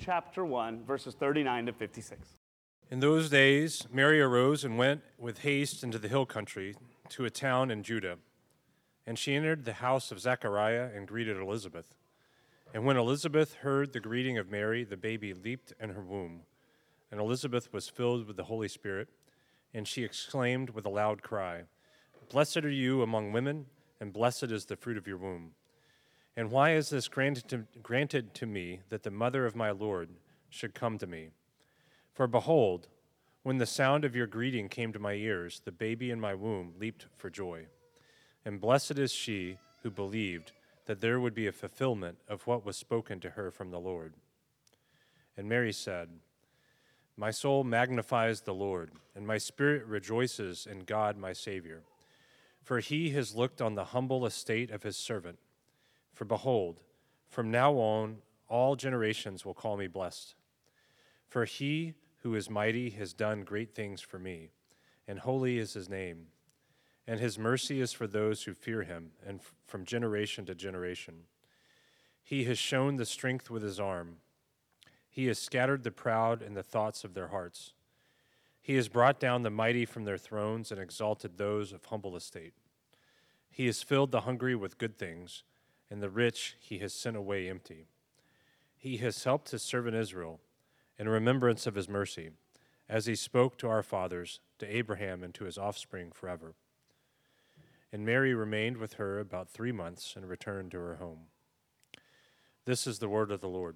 chapter 1, verses 39 to 56. In those days, Mary arose and went with haste into the hill country to a town in Judah. And she entered the house of Zechariah and greeted Elizabeth. And when Elizabeth heard the greeting of Mary, the baby leaped in her womb. And Elizabeth was filled with the Holy Spirit, and she exclaimed with a loud cry, "Blessed are you among women, and blessed is the fruit of your womb. And why is this granted to me, that the mother of my Lord should come to me? For behold, when the sound of your greeting came to my ears, the baby in my womb leaped for joy. And blessed is she who believed that there would be a fulfillment of what was spoken to her from the Lord." And Mary said, "My soul magnifies the Lord, and my spirit rejoices in God my Savior. For he has looked on the humble estate of his servant. For behold, from now on all generations will call me blessed. For he who is mighty has done great things for me, and holy is his name. And his mercy is for those who fear him, and from generation to generation. He has shown the strength with his arm. He has scattered the proud in the thoughts of their hearts. He has brought down the mighty from their thrones and exalted those of humble estate. He has filled the hungry with good things, and the rich he has sent away empty. He has helped his servant Israel in remembrance of his mercy, as he spoke to our fathers, to Abraham and to his offspring forever." And Mary remained with her about 3 months and returned to her home. This is the word of the Lord.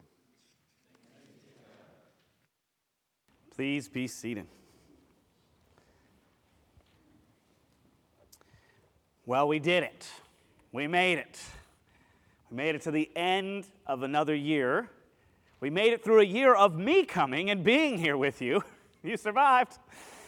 Please be seated. Well, we did it. We made it. We made it to the end of another year. We made it through a year of me coming and being here with you. You survived.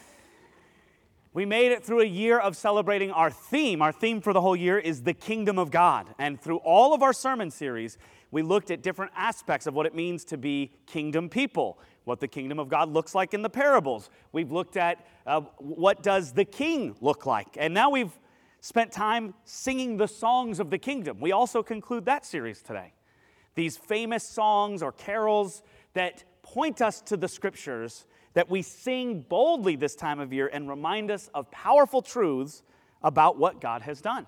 We made it through a year of celebrating our theme. Our theme for the whole year is the kingdom of God. And through all of our sermon series, we looked at different aspects of what it means to be kingdom people, what the kingdom of God looks like in the parables. We've looked at what does the king look like. And now we've spent time singing the songs of the kingdom. We also conclude that series today. These famous songs or carols that point us to the scriptures that we sing boldly this time of year and remind us of powerful truths about what God has done.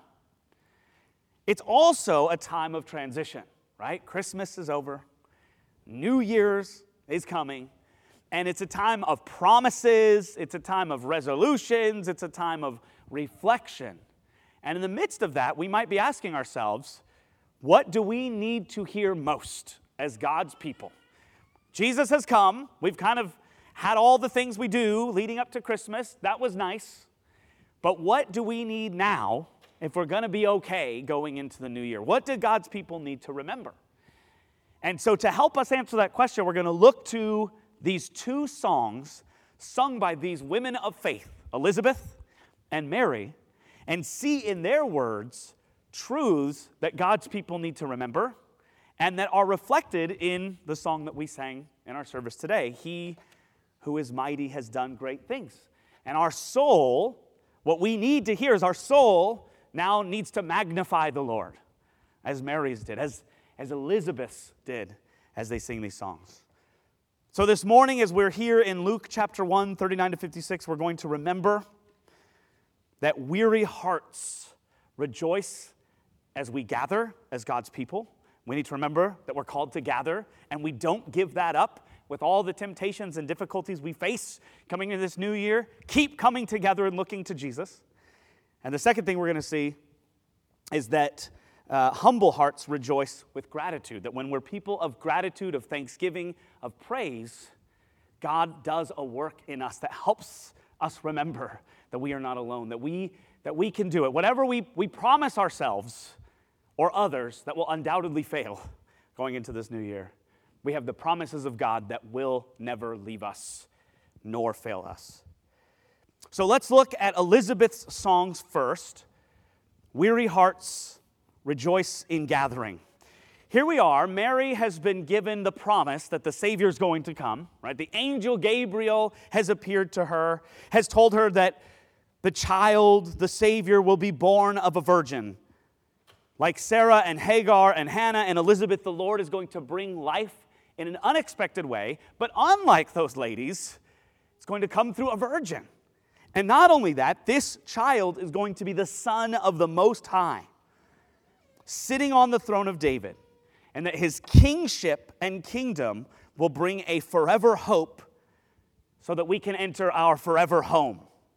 It's also a time of transition, right? Christmas is over. New Year's is coming. And it's a time of promises. It's a time of resolutions. It's a time of reflection. And in the midst of that, we might be asking ourselves, what do we need to hear most as God's people? Jesus has come. We've kind of had all the things we do leading up to Christmas. That was nice. But what do we need now if we're going to be okay going into the new year? What do God's people need to remember? And so to help us answer that question, we're going to look to these two songs sung by these women of faith, Elizabeth and Mary, and see in their words truths that God's people need to remember and that are reflected in the song that we sang in our service today. He who is mighty has done great things. And our soul, what we need to hear is our soul now needs to magnify the Lord, as Mary's did, as Elizabeth's did as they sing these songs. So this morning, as we're here in Luke chapter 1, 39 to 56, we're going to remember that weary hearts rejoice as we gather as God's people. We need to remember that we're called to gather, and we don't give that up with all the temptations and difficulties we face coming into this new year. Keep coming together and looking to Jesus. And the second thing we're going to see is that humble hearts rejoice with gratitude, that when we're people of gratitude, of thanksgiving, of praise, God does a work in us that helps us remember that we are not alone, that we can do it. Whatever we promise ourselves or others that will undoubtedly fail going into this new year, we have the promises of God that will never leave us nor fail us. So let's look at Elizabeth's songs first. Weary hearts rejoice in gathering. Here we are. Mary has been given the promise that the Savior is going to come, right? The angel Gabriel has appeared to her, has told her that the child, the Savior, will be born of a virgin. Like Sarah and Hagar and Hannah and Elizabeth, the Lord is going to bring life in an unexpected way, but unlike those ladies, it's going to come through a virgin. And not only that, this child is going to be the Son of the Most High, sitting on the throne of David, and that his kingship and kingdom will bring a forever hope so that we can enter our forever home.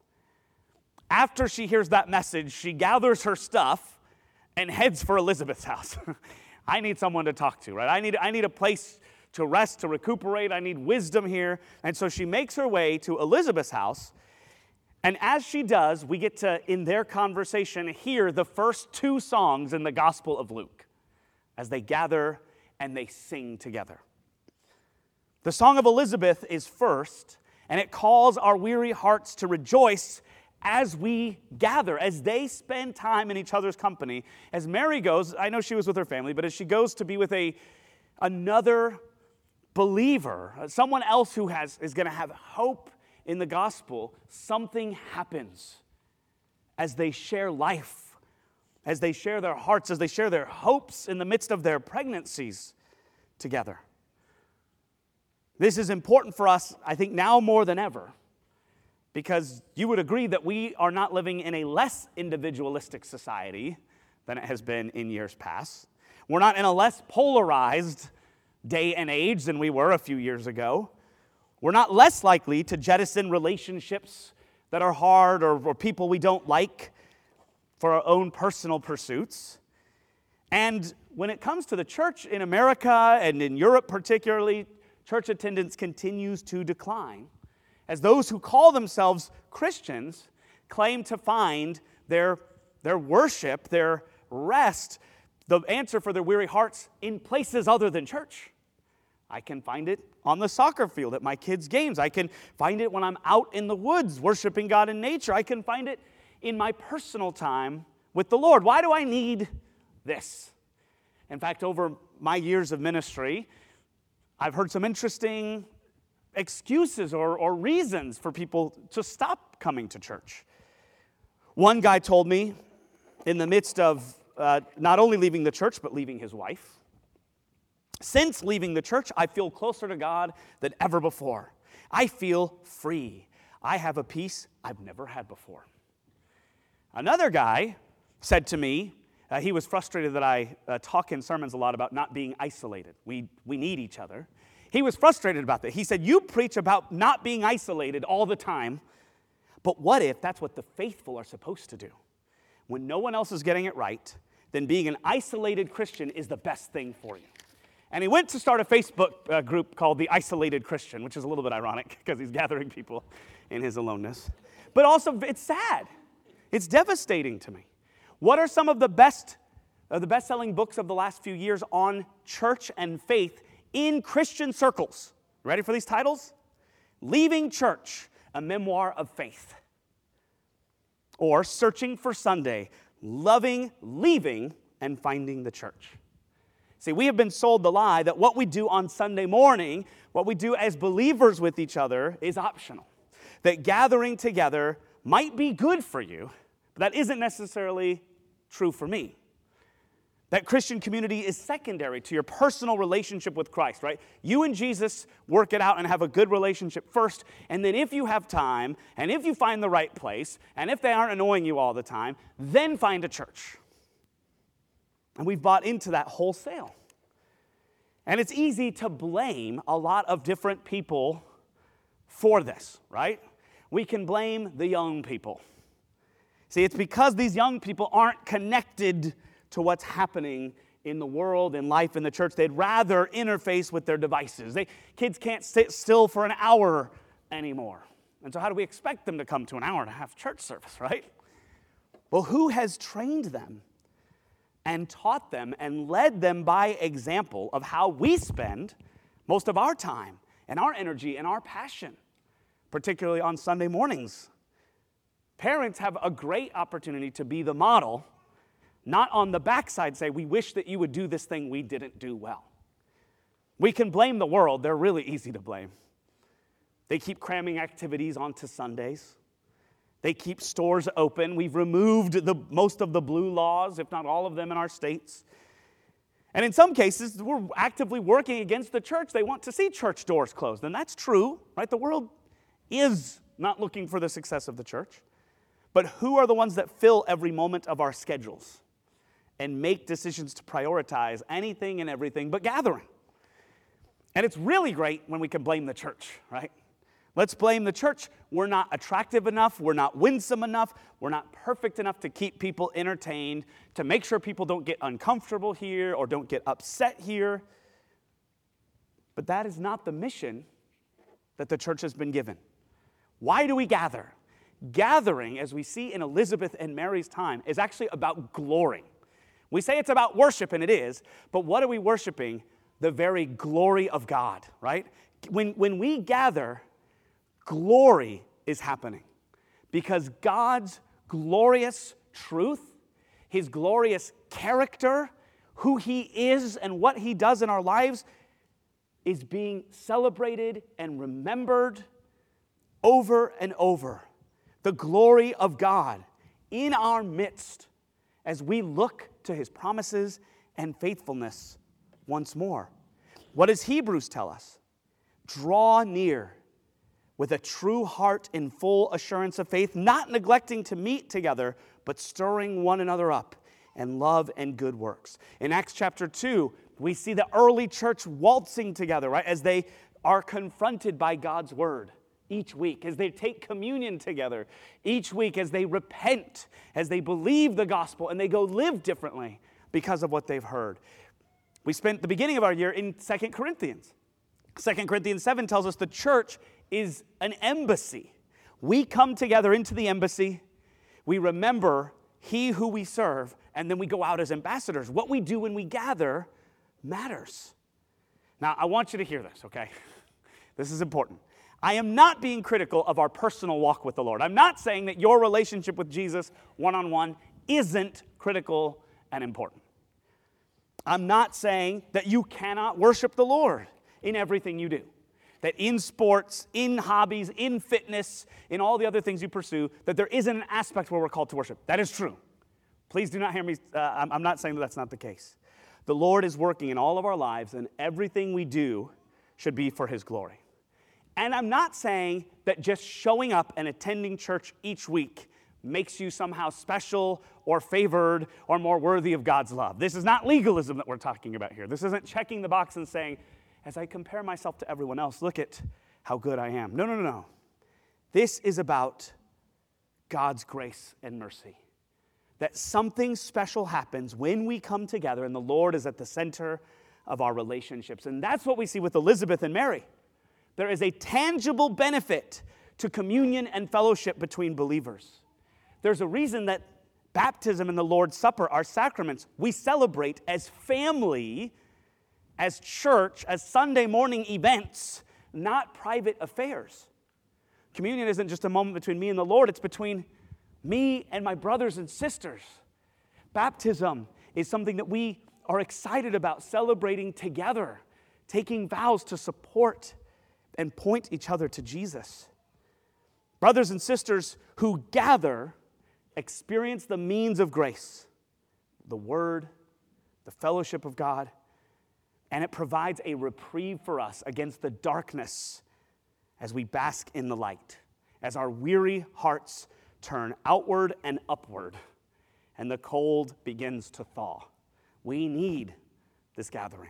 After she hears that message, she gathers her stuff and heads for Elizabeth's house. I need someone to talk to, right? I need a place to rest, to recuperate. I need wisdom here. And so she makes her way to Elizabeth's house. And as she does, we get to, in their conversation, hear the first two songs in the Gospel of Luke as they gather and they sing together. The Song of Elizabeth is first, and it calls our weary hearts to rejoice as we gather, as they spend time in each other's company. As Mary goes, I know she was with her family, but as she goes to be with another believer, someone else who is going to have hope in the gospel, something happens as they share life, as they share their hearts, as they share their hopes in the midst of their pregnancies together. This is important for us, I think, now more than ever, because you would agree that we are not living in a less individualistic society than it has been in years past. We're not in a less polarized day and age than we were a few years ago. We're not less likely to jettison relationships that are hard or people we don't like for our own personal pursuits. And when it comes to the church in America and in Europe particularly, church attendance continues to decline as those who call themselves Christians claim to find their worship, their rest, the answer for their weary hearts in places other than church. I can find it on the soccer field at my kids' games. I can find it when I'm out in the woods worshiping God in nature. I can find it in my personal time with the Lord. Why do I need this? In fact, over my years of ministry, I've heard some interesting excuses or reasons for people to stop coming to church. One guy told me in the midst of not only leaving the church, but leaving his wife, since leaving the church, I feel closer to God than ever before. I feel free. I have a peace I've never had before. Another guy said to me, he was frustrated that I talk in sermons a lot about not being isolated. We need each other. He was frustrated about that. He said, you preach about not being isolated all the time, but what if that's what the faithful are supposed to do? When no one else is getting it right, then being an isolated Christian is the best thing for you. And he went to start a Facebook group called The Isolated Christian, which is a little bit ironic because he's gathering people in his aloneness. But also, it's sad. It's devastating to me. What are some of the best-selling books of the last few years on church and faith in Christian circles? Ready for these titles? Leaving Church, a Memoir of Faith. Or Searching for Sunday, Loving, Leaving, and Finding the Church. See, we have been sold the lie that what we do on Sunday morning, what we do as believers with each other, is optional. That gathering together might be good for you, but that isn't necessarily true for me. That Christian community is secondary to your personal relationship with Christ, right? You and Jesus work it out and have a good relationship first, and then if you have time, and if you find the right place, and if they aren't annoying you all the time, then find a church. And we've bought into that wholesale. And it's easy to blame a lot of different people for this, right? We can blame the young people. See, it's because these young people aren't connected to what's happening in the world, in life, in the church. They'd rather interface with their devices. Kids can't sit still for an hour anymore. And so how do we expect them to come to an hour and a half church service, right? Well, who has trained them and taught them and led them by example of how we spend most of our time and our energy and our passion, particularly on Sunday mornings? Parents have a great opportunity to be the model, not on the backside say, we wish that you would do this thing we didn't do well. We can blame the world. They're really easy to blame. They keep cramming activities onto Sundays. They keep stores open. We've removed most of the blue laws, if not all of them, in our states. And in some cases, we're actively working against the church. They want to see church doors closed. And that's true, right? The world is not looking for the success of the church. But who are the ones that fill every moment of our schedules and make decisions to prioritize anything and everything but gathering? And it's really great when we can blame the church, right? Let's blame the church. We're not attractive enough. We're not winsome enough. We're not perfect enough to keep people entertained, to make sure people don't get uncomfortable here or don't get upset here. But that is not the mission that the church has been given. Why do we gather? Gathering, as we see in Elizabeth and Mary's time, is actually about glory. We say it's about worship, and it is, but what are we worshiping? The very glory of God, right? When we gather, glory is happening because God's glorious truth, his glorious character, who he is and what he does in our lives is being celebrated and remembered over and over. The glory of God in our midst as we look to his promises and faithfulness once more. What does Hebrews tell us? Draw near with a true heart in full assurance of faith, not neglecting to meet together, but stirring one another up in love and good works. In Acts chapter 2, we see the early church waltzing together, right, as they are confronted by God's word each week, as they take communion together each week, as they repent, as they believe the gospel, and they go live differently because of what they've heard. We spent the beginning of our year in 2 Corinthians. 2 Corinthians 7 tells us the church is an embassy. We come together into the embassy, we remember he who we serve, and then we go out as ambassadors. What we do when we gather matters. Now, I want you to hear this, okay? This is important. I am not being critical of our personal walk with the Lord. I'm not saying that your relationship with Jesus one-on-one isn't critical and important. I'm not saying that you cannot worship the Lord in everything you do. That in sports, in hobbies, in fitness, in all the other things you pursue, that there isn't an aspect where we're called to worship. That is true. Please do not hear me. I'm not saying that that's not the case. The Lord is working in all of our lives, and everything we do should be for his glory. And I'm not saying that just showing up and attending church each week makes you somehow special or favored or more worthy of God's love. This is not legalism that we're talking about here. This isn't checking the box and saying, as I compare myself to everyone else, look at how good I am. No. This is about God's grace and mercy. That something special happens when we come together and the Lord is at the center of our relationships. And that's what we see with Elizabeth and Mary. There is a tangible benefit to communion and fellowship between believers. There's a reason that baptism and the Lord's Supper are sacraments we celebrate as family, as church, as Sunday morning events, not private affairs. Communion isn't just a moment between me and the Lord, it's between me and my brothers and sisters. Baptism is something that we are excited about celebrating together, taking vows to support and point each other to Jesus. Brothers and sisters who gather experience the means of grace, the Word, the fellowship of God, and it provides a reprieve for us against the darkness as we bask in the light, as our weary hearts turn outward and upward, and the cold begins to thaw. We need this gathering.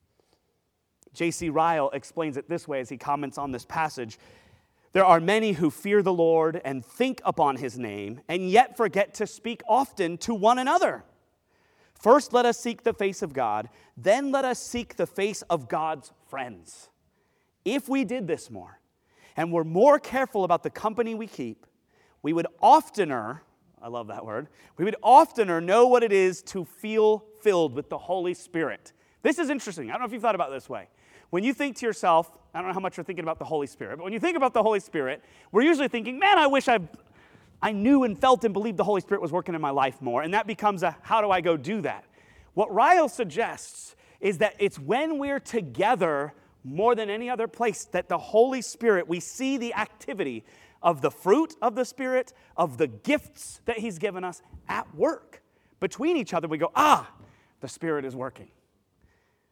J.C. Ryle explains it this way as he comments on this passage. There are many who fear the Lord and think upon his name, and yet forget to speak often to one another. First, let us seek the face of God. Then let us seek the face of God's friends. If we did this more, and were more careful about the company we keep, we would oftener, I love that word, we would oftener know what it is to feel filled with the Holy Spirit. This is interesting. I don't know if you've thought about it this way. When you think to yourself, I don't know how much you're thinking about the Holy Spirit, but when you think about the Holy Spirit, we're usually thinking, man, I wish I knew and felt and believed the Holy Spirit was working in my life more, and that becomes a, how do I go do that? What Ryle suggests is that it's when we're together more than any other place that the Holy Spirit, we see the activity of the fruit of the Spirit, of the gifts that he's given us at work. Between each other, we go, the Spirit is working.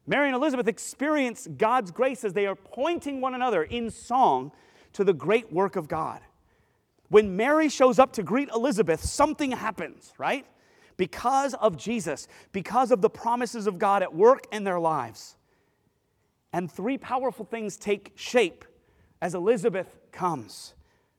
Mary and Elizabeth experience God's grace as they are pointing one another in song to the great work of God. When Mary shows up to greet Elizabeth, something happens, right? Because of Jesus, because of the promises of God at work in their lives. And three powerful things take shape as Elizabeth comes.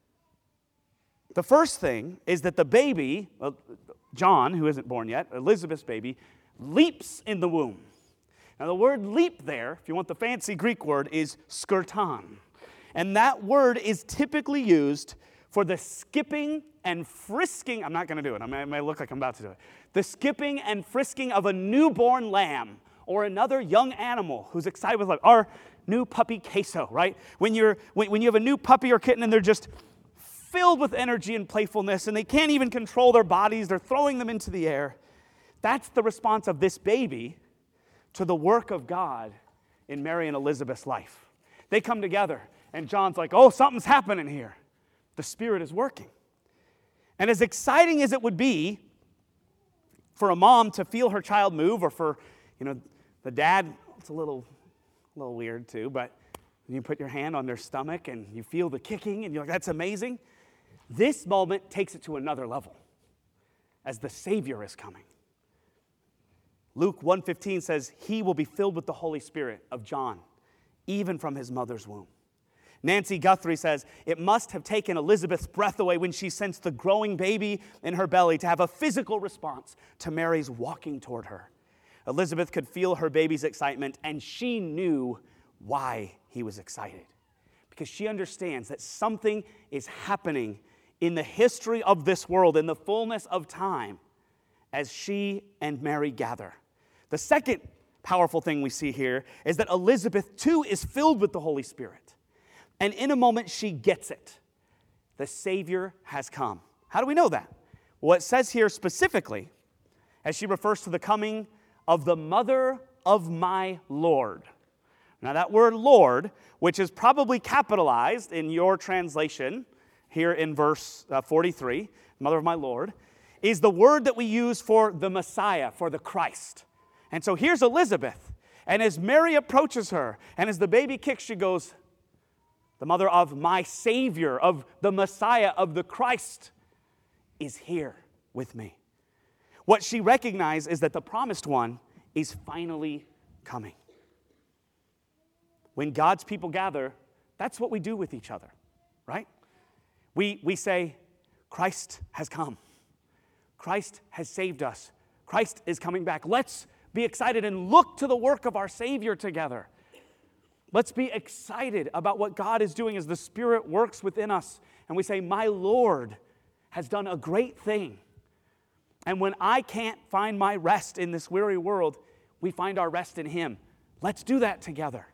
The first thing is that the baby, John, who isn't born yet, Elizabeth's baby, leaps in the womb. Now the word leap there, if you want the fancy Greek word, is skurton. And that word is typically used for the skipping and frisking. I'm not going to do it. I may look like I'm about to do it. The skipping and frisking of a newborn lamb or another young animal who's excited with life. Our new puppy Queso, right? When you have a new puppy or kitten and they're just filled with energy and playfulness and they can't even control their bodies, they're throwing them into the air. That's the response of this baby to the work of God in Mary and Elizabeth's life. They come together and John's like, oh, something's happening here. The Spirit is working. And as exciting as it would be for a mom to feel her child move, or for, the dad, it's a little weird too, but you put your hand on their stomach and you feel the kicking and you're like, that's amazing. This moment takes it to another level as the Savior is coming. Luke 1:15 says, he will be filled with the Holy Spirit of John, even from his mother's womb. Nancy Guthrie says, it must have taken Elizabeth's breath away when she sensed the growing baby in her belly to have a physical response to Mary's walking toward her. Elizabeth could feel her baby's excitement, and she knew why he was excited. Because she understands that something is happening in the history of this world, in the fullness of time, as she and Mary gather. The second powerful thing we see here is that Elizabeth, too, is filled with the Holy Spirit. And in a moment, she gets it. The Savior has come. How do we know that? Well, it says here specifically, as she refers to the coming of the mother of my Lord. Now, that word Lord, which is probably capitalized in your translation here in verse 43, mother of my Lord, is the word that we use for the Messiah, for the Christ. And so here's Elizabeth. And as Mary approaches her, and as the baby kicks, she goes, the mother of my Savior, of the Messiah, of the Christ, is here with me. What she recognized is that the promised one is finally coming. When God's people gather, that's what we do with each other, right? We say, Christ has come. Christ has saved us. Christ is coming back. Let's be excited and look to the work of our Savior together. Let's be excited about what God is doing as the Spirit works within us. And we say, my Lord has done a great thing. And when I can't find my rest in this weary world, we find our rest in Him. Let's do that together.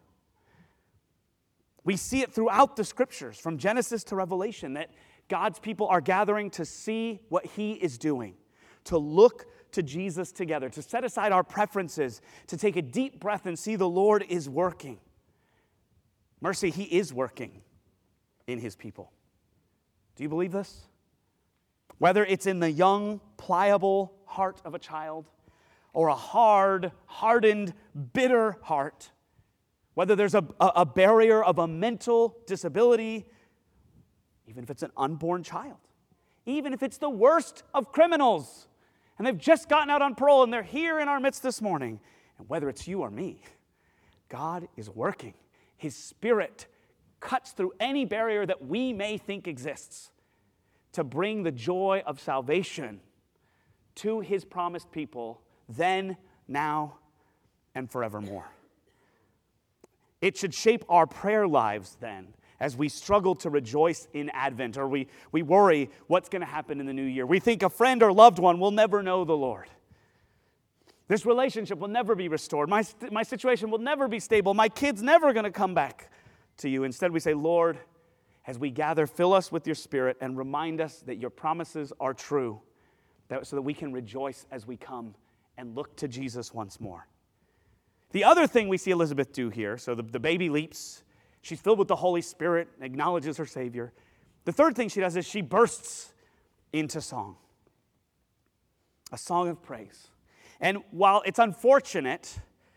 We see it throughout the Scriptures, from Genesis to Revelation, that God's people are gathering to see what He is doing, to look to Jesus together, to set aside our preferences, to take a deep breath and see the Lord is working. Mercy, He is working in His people. Do you believe this? Whether it's in the young, pliable heart of a child, or a hard, hardened, bitter heart, whether there's a barrier of a mental disability, even if it's an unborn child, even if it's the worst of criminals, and they've just gotten out on parole and they're here in our midst this morning, and whether it's you or me, God is working. His Spirit cuts through any barrier that we may think exists to bring the joy of salvation to His promised people then, now, and forevermore. It should shape our prayer lives then as we struggle to rejoice in Advent, or we worry what's going to happen in the new year. We think a friend or loved one will never know the Lord. This relationship will never be restored. My situation will never be stable. My kid's never going to come back to you. Instead, we say, Lord, as we gather, fill us with your Spirit and remind us that your promises are true, so that we can rejoice as we come and look to Jesus once more. The other thing we see Elizabeth do here, so the baby leaps, she's filled with the Holy Spirit, acknowledges her Savior. The third thing she does is she bursts into song, a song of praise. And while it's unfortunate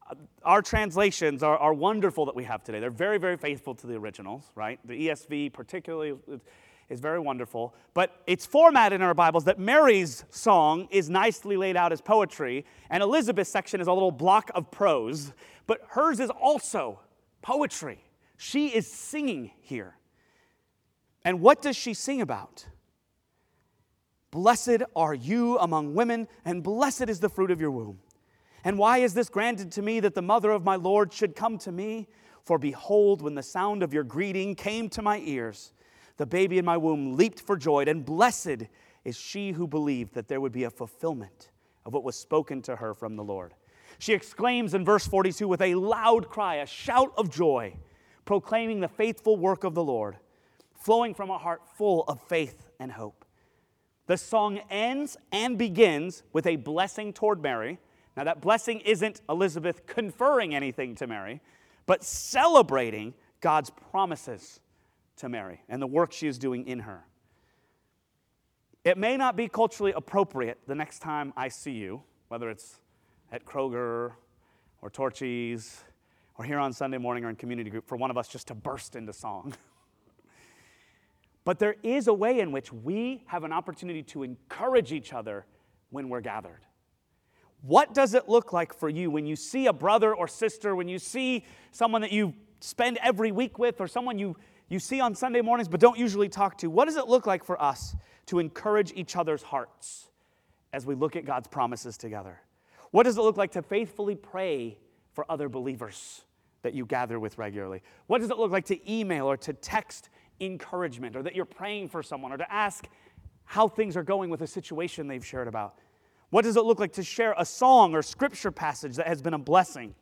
Our translations are wonderful that we have today. They're very, very faithful to the originals, right? The ESV particularly is very wonderful. But it's formatted in our Bibles that Mary's song is nicely laid out as poetry, and Elizabeth's section is a little block of prose, but hers is also poetry. She is singing here. And what does she sing about? Blessed are you among women, and blessed is the fruit of your womb. And why is this granted to me that the mother of my Lord should come to me? For behold, when the sound of your greeting came to my ears, the baby in my womb leaped for joy, and blessed is she who believed that there would be a fulfillment of what was spoken to her from the Lord. She exclaims in verse 42 with a loud cry, a shout of joy, proclaiming the faithful work of the Lord, flowing from a heart full of faith and hope. The song ends and begins with a blessing toward Mary. Now, that blessing isn't Elizabeth conferring anything to Mary, but celebrating God's promises to Mary and the work she is doing in her. It may not be culturally appropriate the next time I see you, whether it's at Kroger or Torchy's or here on Sunday morning or in community group, for one of us just to burst into song. But there is a way in which we have an opportunity to encourage each other when we're gathered. What does it look like for you when you see a brother or sister, when you see someone that you spend every week with, or someone you see on Sunday mornings but don't usually talk to? What does it look like for us to encourage each other's hearts as we look at God's promises together? What does it look like to faithfully pray for other believers that you gather with regularly? What does it look like to email or to text encouragement, or that you're praying for someone, or to ask how things are going with a situation they've shared about? What does it look like to share a song or scripture passage that has been a blessing?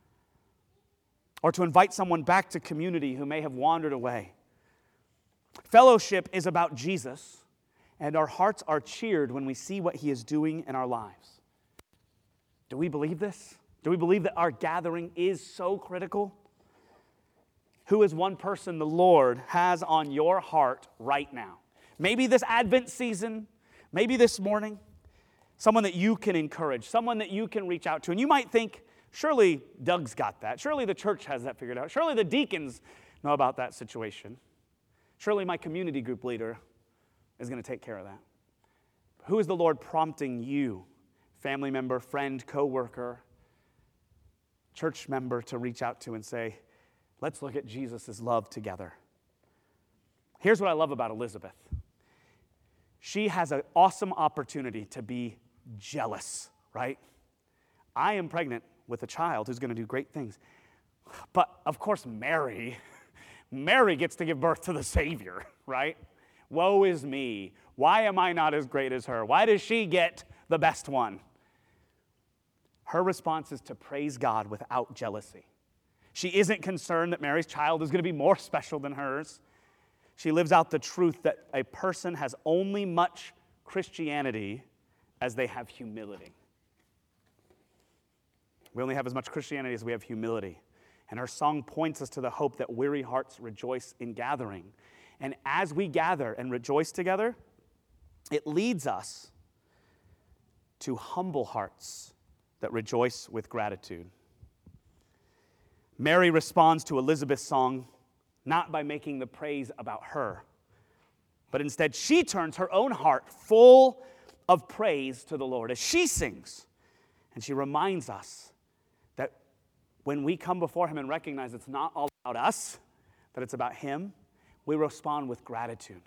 Or to invite someone back to community who may have wandered away? Fellowship is about Jesus, and our hearts are cheered when we see what he is doing in our lives. Do we believe this? Do we believe that our gathering is so critical? Who is one person the Lord has on your heart right now? Maybe this Advent season, maybe this morning. Someone that you can encourage, someone that you can reach out to. And you might think, surely Doug's got that. Surely the church has that figured out. Surely the deacons know about that situation. Surely my community group leader is going to take care of that. Who is the Lord prompting you, family member, friend, coworker, church member, to reach out to and say, let's look at Jesus' love together? Here's what I love about Elizabeth. She has an awesome opportunity to be jealous, right? I am pregnant with a child who's going to do great things. But, of course, Mary gets to give birth to the Savior, right? Woe is me. Why am I not as great as her? Why does she get the best one? Her response is to praise God without jealousy. She isn't concerned that Mary's child is going to be more special than hers. She lives out the truth that a person has only much Christianity as they have humility. We only have as much Christianity as we have humility. And her song points us to the hope that weary hearts rejoice in gathering. And as we gather and rejoice together, it leads us to humble hearts that rejoice with gratitude. Mary responds to Elizabeth's song not by making the praise about her, but instead she turns her own heart full of praise to the Lord as she sings. And she reminds us that when we come before him and recognize it's not all about us, that it's about him, we respond with gratitude.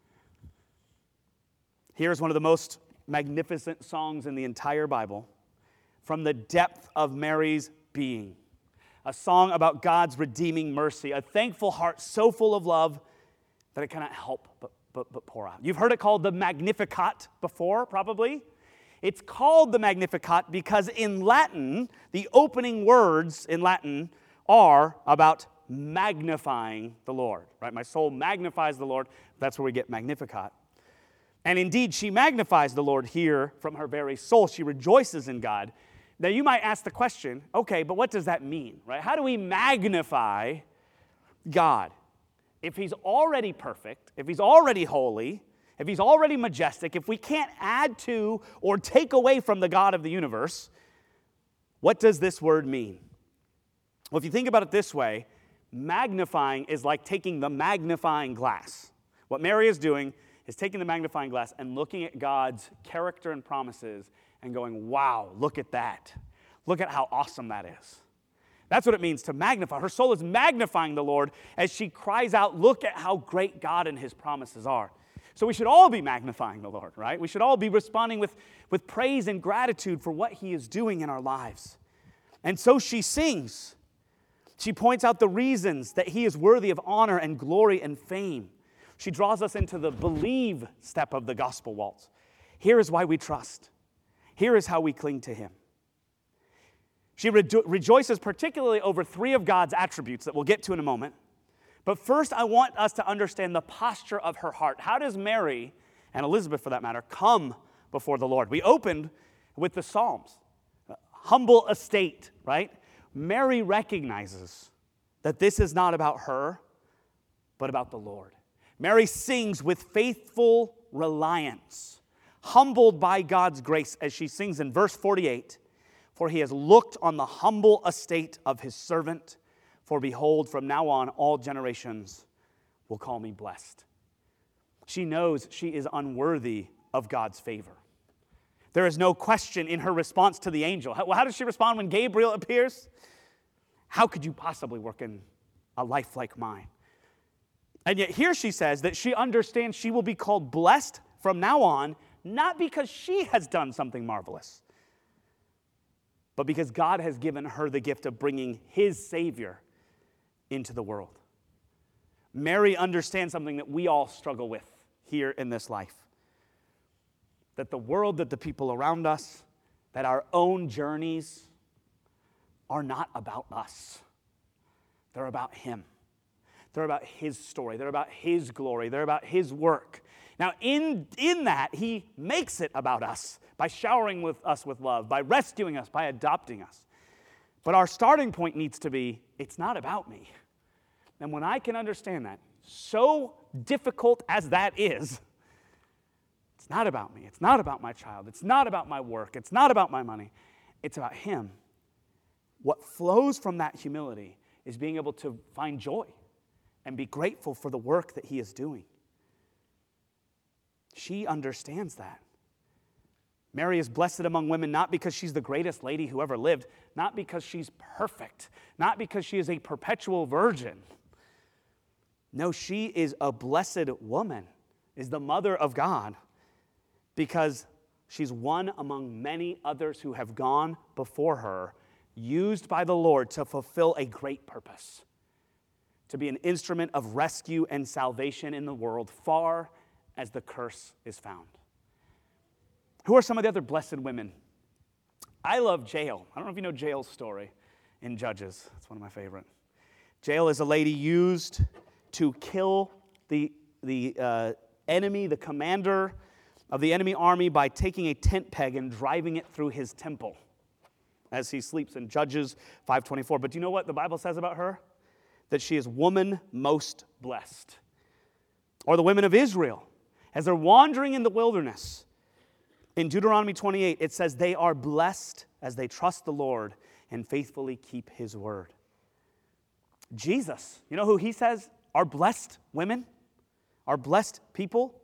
Here's one of the most magnificent songs in the entire Bible, from the depth of Mary's being. A song about God's redeeming mercy, a thankful heart so full of love that it cannot help but pour out. You've heard it called the Magnificat before, probably. It's called the Magnificat because in Latin, the opening words in Latin are about magnifying the Lord, right? My soul magnifies the Lord. That's where we get Magnificat. And indeed, she magnifies the Lord here from her very soul. She rejoices in God. Now, you might ask the question, okay, but what does that mean, right? How do we magnify God? If he's already perfect, if he's already holy, if he's already majestic, if we can't add to or take away from the God of the universe, What does this word mean? Well, if you think about it this way, magnifying is like taking the magnifying glass. What Mary is doing is taking the magnifying glass and looking at God's character and promises and going, wow, look at that. Look at how awesome that is. That's what it means to magnify. Her soul is magnifying the Lord as she cries out, look at how great God and his promises are. So we should all be magnifying the Lord, right? We should all be responding with praise and gratitude for what he is doing in our lives. And so she sings. She points out the reasons that he is worthy of honor and glory and fame. She draws us into the believe step of the gospel waltz. Here is why we trust. Here is how we cling to him. She rejoices particularly over three of God's attributes that we'll get to in a moment. But first, I want us to understand the posture of her heart. How does Mary, and Elizabeth for that matter, come before the Lord? We opened with the Psalms. Humble estate, right? Mary recognizes that this is not about her, but about the Lord. Mary sings with faithful reliance, humbled by God's grace, as she sings in verse 48, for he has looked on the humble estate of his servant, for behold, from now on all generations will call me blessed. She knows she is unworthy of God's favor. There is no question in her response to the angel. How does she respond when Gabriel appears? How could you possibly work in a life like mine? And yet here she says that she understands she will be called blessed from now on, not because she has done something marvelous, but because God has given her the gift of bringing his Savior into the world. Mary understands something that we all struggle with here in this life. That the world, that the people around us, that our own journeys are not about us. They're about him. They're about his story. They're about his glory. They're about his work. Now, in that, he makes it about us by showering us with love, by rescuing us, by adopting us. But our starting point needs to be, it's not about me. And when I can understand that, so difficult as that is, it's not about me. It's not about my child. It's not about my work. It's not about my money. It's about him. What flows from that humility is being able to find joy and be grateful for the work that he is doing. She understands that. Mary is blessed among women not because she's the greatest lady who ever lived, not because she's perfect, not because she is a perpetual virgin. No, she is a blessed woman, is the mother of God, because she's one among many others who have gone before her, used by the Lord to fulfill a great purpose, to be an instrument of rescue and salvation in the world, far as the curse is found. Who are some of the other blessed women? I love Jael. I don't know if you know Jael's story in Judges. It's one of my favorite. Jael is a lady used to kill the enemy, the commander of the enemy army, by taking a tent peg and driving it through his temple as he sleeps in Judges 5:24. But do you know what the Bible says about her? That she is woman most blessed. Or the women of Israel, as they're wandering in the wilderness. In Deuteronomy 28, it says they are blessed as they trust the Lord and faithfully keep his word. Jesus, you know who he says are blessed women? Are blessed people?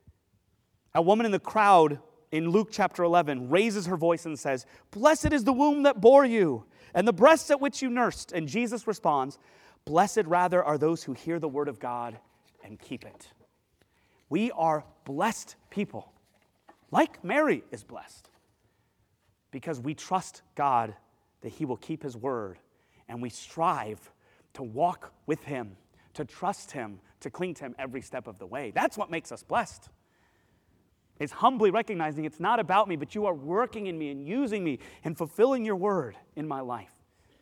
A woman in the crowd in Luke chapter 11 raises her voice and says, "Blessed is the womb that bore you and the breasts at which you nursed." And Jesus responds, "Blessed rather are those who hear the word of God and keep it." We are blessed people, like Mary is blessed, because we trust God that he will keep his word, and we strive to walk with him, to trust him, to cling to him every step of the way. That's what makes us blessed. It's humbly recognizing it's not about me, but you are working in me and using me and fulfilling your word in my life.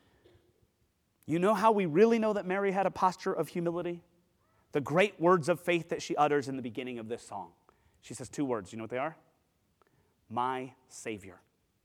You know how we really know that Mary had a posture of humility? The great words of faith that she utters in the beginning of this song. She says two words. You know what they are? My Savior.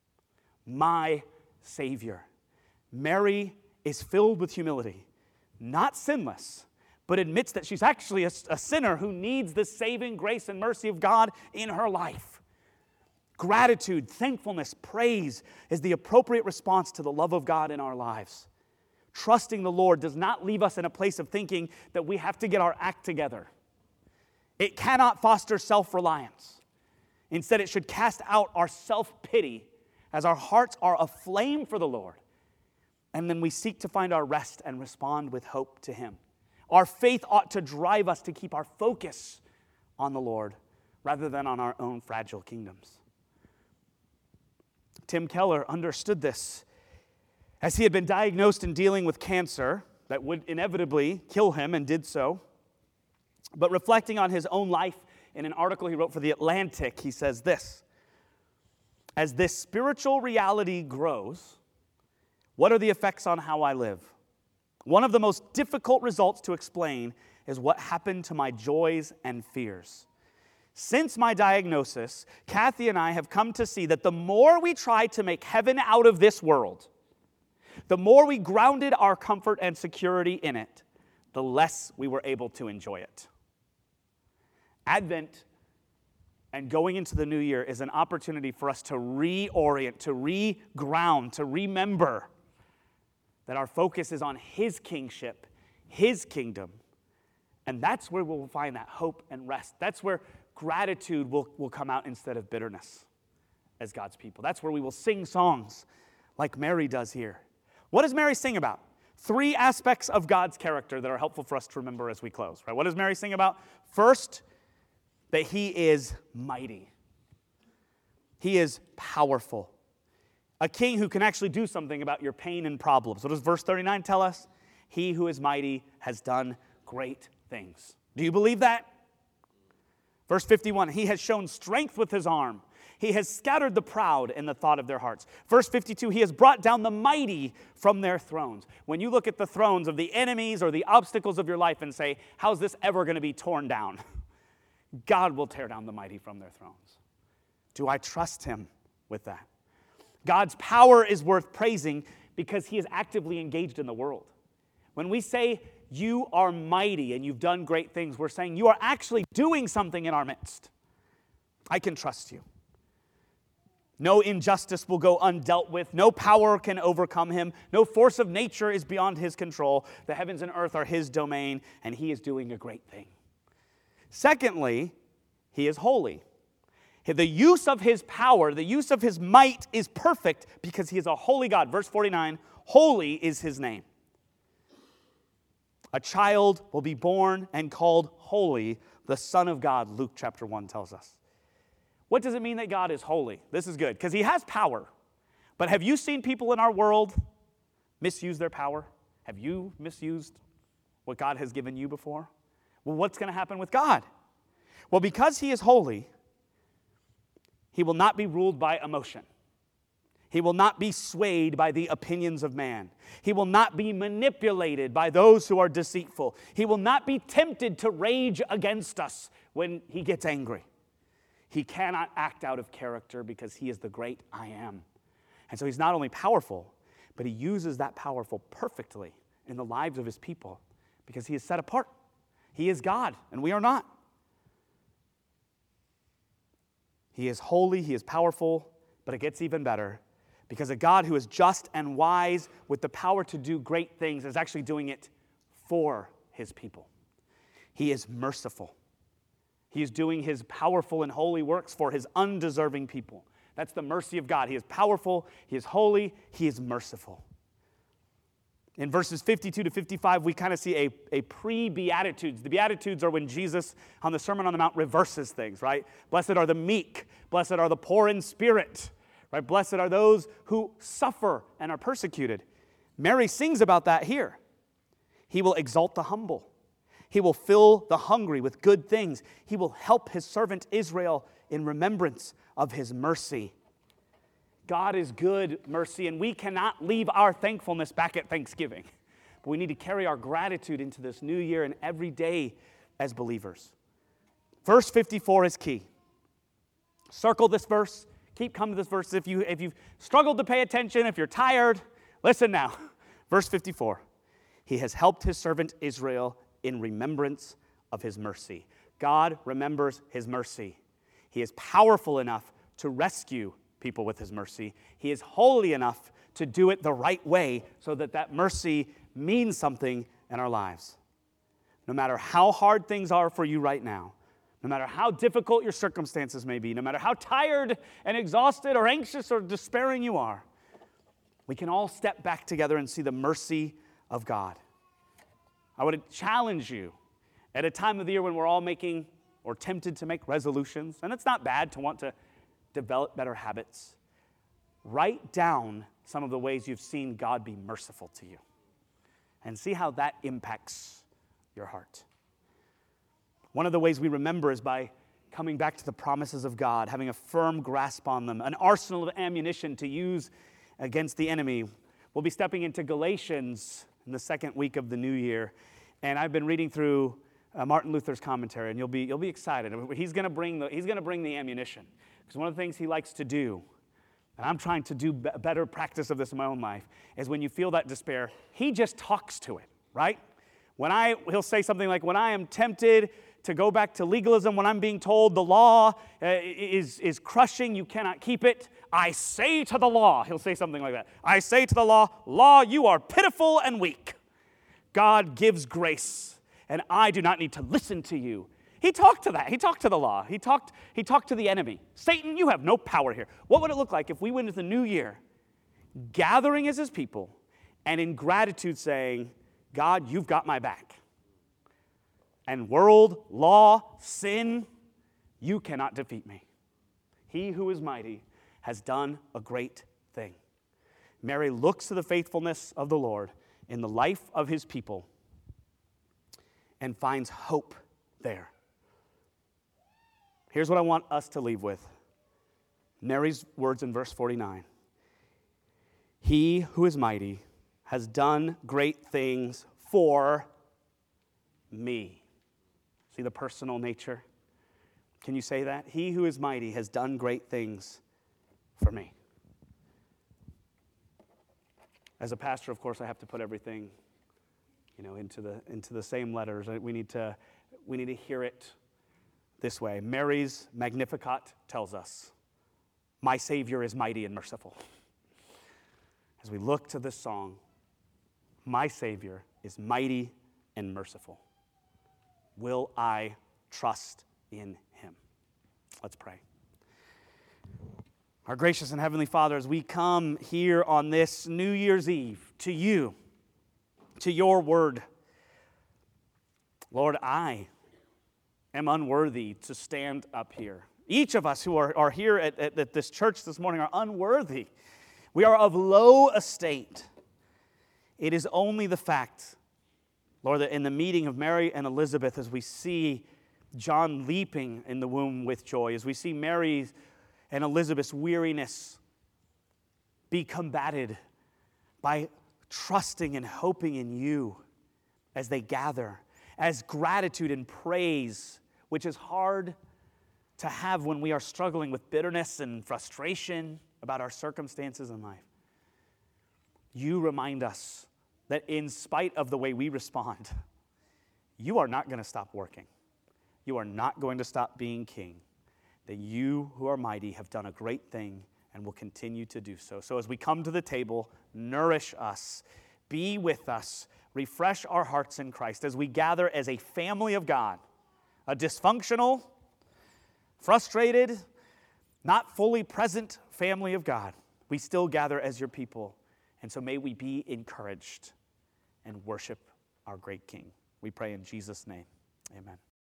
My Savior. Mary is filled with humility, not sinless, but admits that she's actually a sinner who needs the saving grace and mercy of God in her life. Gratitude, thankfulness, praise is the appropriate response to the love of God in our lives. Trusting the Lord does not leave us in a place of thinking that we have to get our act together. It cannot foster self-reliance. Instead, it should cast out our self-pity as our hearts are aflame for the Lord. And then we seek to find our rest and respond with hope to Him. Our faith ought to drive us to keep our focus on the Lord rather than on our own fragile kingdoms. Tim Keller understood this as he had been diagnosed and dealing with cancer that would inevitably kill him and did so. But reflecting on his own life in an article he wrote for The Atlantic, he says this: as this spiritual reality grows, what are the effects on how I live? One of the most difficult results to explain is what happened to my joys and fears. Since my diagnosis, Kathy and I have come to see that the more we tried to make heaven out of this world, the more we grounded our comfort and security in it, the less we were able to enjoy it. Advent and going into the new year is an opportunity for us to reorient, to reground, to remember that our focus is on His kingship, His kingdom. And that's where we'll find that hope and rest. That's where gratitude will come out instead of bitterness as God's people. That's where we will sing songs like Mary does here. What does Mary sing about? 3 aspects of God's character that are helpful for us to remember as we close. Right? What does Mary sing about? First, that He is mighty. He is powerful. A king who can actually do something about your pain and problems. What does verse 39 tell us? He who is mighty has done great things. Do you believe that? Verse 51, He has shown strength with His arm. He has scattered the proud in the thought of their hearts. Verse 52, He has brought down the mighty from their thrones. When you look at the thrones of the enemies or the obstacles of your life and say, how's this ever going to be torn down? God will tear down the mighty from their thrones. Do I trust Him with that? God's power is worth praising because He is actively engaged in the world. When we say you are mighty and you've done great things, we're saying you are actually doing something in our midst. I can trust you. No injustice will go undealt with. No power can overcome Him. No force of nature is beyond His control. The heavens and earth are His domain, and He is doing a great thing. Secondly, He is holy. The use of His power, the use of His might is perfect because He is a holy God. Verse 49, holy is His name. A child will be born and called holy, the Son of God, Luke chapter 1 tells us. What does it mean that God is holy? This is good, because He has power. But have you seen people in our world misuse their power? Have you misused what God has given you before? Well, what's going to happen with God? Well, because He is holy, He will not be ruled by emotion. He will not be swayed by the opinions of man. He will not be manipulated by those who are deceitful. He will not be tempted to rage against us when He gets angry. He cannot act out of character because He is the great I am. And so He's not only powerful, but He uses that powerful perfectly in the lives of His people because He is set apart. He is God, and we are not. He is holy, He is powerful, but it gets even better because a God who is just and wise with the power to do great things is actually doing it for His people. He is merciful. He is doing His powerful and holy works for His undeserving people. That's the mercy of God. He is powerful, He is holy, He is merciful. In verses 52 to 55, we kind of see a pre-Beatitudes. The Beatitudes are when Jesus, on the Sermon on the Mount, reverses things, right? Blessed are the meek. Blessed are the poor in spirit, right? Blessed are those who suffer and are persecuted. Mary sings about that here. He will exalt the humble. He will fill the hungry with good things. He will help His servant Israel in remembrance of His mercy. God is good, mercy, and we cannot leave our thankfulness back at Thanksgiving. But we need to carry our gratitude into this new year and every day as believers. Verse 54 is key. Circle this verse. Keep coming to this verse. If you've struggled to pay attention, if you're tired, listen now. Verse 54. He has helped His servant Israel in remembrance of His mercy. God remembers His mercy. He is powerful enough to rescue people with his mercy. He is holy enough to do it the right way so that that mercy means something in our lives. No matter how hard things are for you right now, no matter how difficult your circumstances may be, no matter how tired and exhausted or anxious or despairing you are, we can all step back together and see the mercy of God. I would challenge you at a time of the year when we're all making or tempted to make resolutions, and it's not bad to want to develop better habits. Write down some of the ways you've seen God be merciful to you and see how that impacts your heart. One of the ways we remember is by coming back to the promises of God, having a firm grasp on them, an arsenal of ammunition to use against the enemy. We'll be stepping into Galatians in the second week of the new year, and I've been reading through Martin Luther's commentary, and you'll be excited. He's going to bring the ammunition, because one of the things he likes to do, and I'm trying to do better practice of this in my own life, is when you feel that despair, he just talks to it, right? He'll say something like, when I am tempted to go back to legalism, when I'm being told the law is crushing, you cannot keep it, I say to the law, he'll say something like that. I say to the law, you are pitiful and weak. God gives grace, and I do not need to listen to you. He talked to that. He talked to the law. He talked to the enemy. Satan, you have no power here. What would it look like if we went into the new year, gathering as his people, and in gratitude saying, God, you've got my back. And world, law, sin, you cannot defeat me. He who is mighty has done a great thing. Mary looks to the faithfulness of the Lord in the life of his people and finds hope there. Here's what I want us to leave with. Mary's words in verse 49. He who is mighty has done great things for me. See the personal nature? Can you say that? He who is mighty has done great things for me. As a pastor, of course, I have to put everything, into the same letters. We need to hear it this way. Mary's Magnificat tells us, my Savior is mighty and merciful. As we look to this song, my Savior is mighty and merciful. Will I trust in him? Let's pray. Our gracious and heavenly Father, as we come here on this New Year's Eve to you, to your word, Lord, I am unworthy to stand up here. Each of us who are here at this church this morning are unworthy. We are of low estate. It is only the fact, Lord, that in the meeting of Mary and Elizabeth, as we see John leaping in the womb with joy, as we see Mary's and Elizabeth's weariness be combated by trusting and hoping in you as they gather, as gratitude and praise, which is hard to have when we are struggling with bitterness and frustration about our circumstances in life. You remind us that in spite of the way we respond, you are not going to stop working. You are not going to stop being king. That you who are mighty have done a great thing and will continue to do so. So as we come to the table, nourish us, be with us, refresh our hearts in Christ as we gather as a family of God, a dysfunctional, frustrated, not fully present family of God. We still gather as your people. And so may we be encouraged and worship our great King. We pray in Jesus' name. Amen.